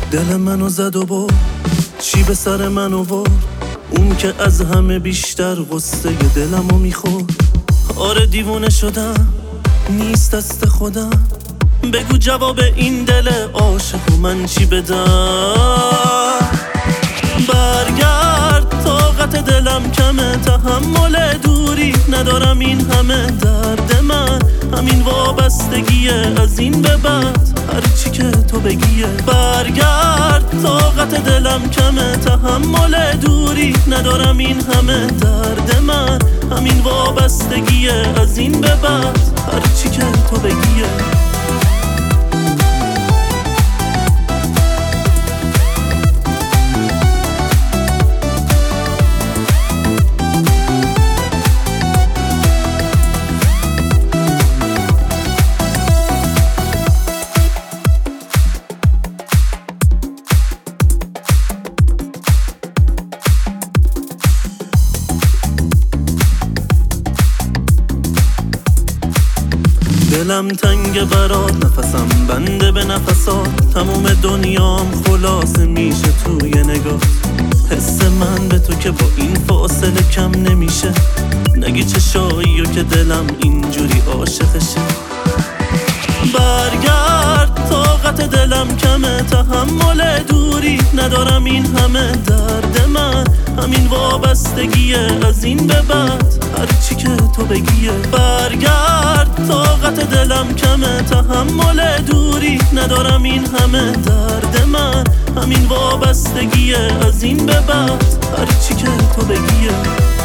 دل منو زد و برد، چی به سر منو برد؟ اون که از همه بیشتر غصه دلمو میخورد. آره دیوونه شدم، نیست دست خودم. بگو جواب این دل عاشق و من چی بدم؟ برگرد، طاقت دلم کمه، تحمل دوری ندارم. این همه درد من، همین وابستگیه. از این به بعد هرچی که تو بگیه. برگرد، طاقت دلم کمه، تحمل دوری ندارم. این همه درد من، همین وابستگیه. از این به بعد هرچی که تو بگیه. دلم تنگ برات، نفسم بنده به نفسات. تموم دنیام خلاصه میشه توی نگاه. حس من به تو که با این فاصله کم نمیشه. نگی چشاییو که دلم اینجوری عاشقشه. برگرد، طاقت دلم کمه، تحمل دوری ندارم. این همه درد من، همین وابستگیه. از این به بعد هرچی که تو بگیه. برگرد، طاقت دلم کمه، تحمل دوری ندارم. این همه درد من، همین وابستگیه. از این به بعد هرچی که تو بگیه.